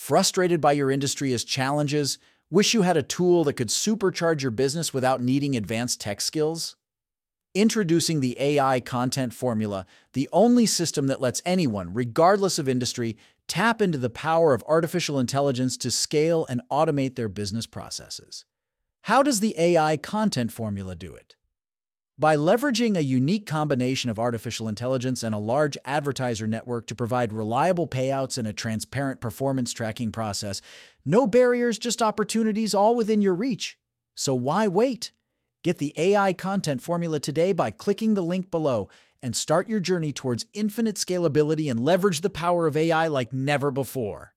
Frustrated by your industry's challenges? Wish you had a tool that could supercharge your business without needing advanced tech skills? Introducing the AI Content Formula, the only system that lets anyone, regardless of industry, tap into the power of artificial intelligence to scale and automate their business processes. How does the AI Content Formula do it? By leveraging a unique combination of artificial intelligence and a large advertiser network to provide reliable payouts and a transparent performance tracking process, no barriers, just opportunities, all within your reach. So why wait? Get the AI Content Formula today by clicking the link below and start your journey towards infinite scalability and leverage the power of AI like never before.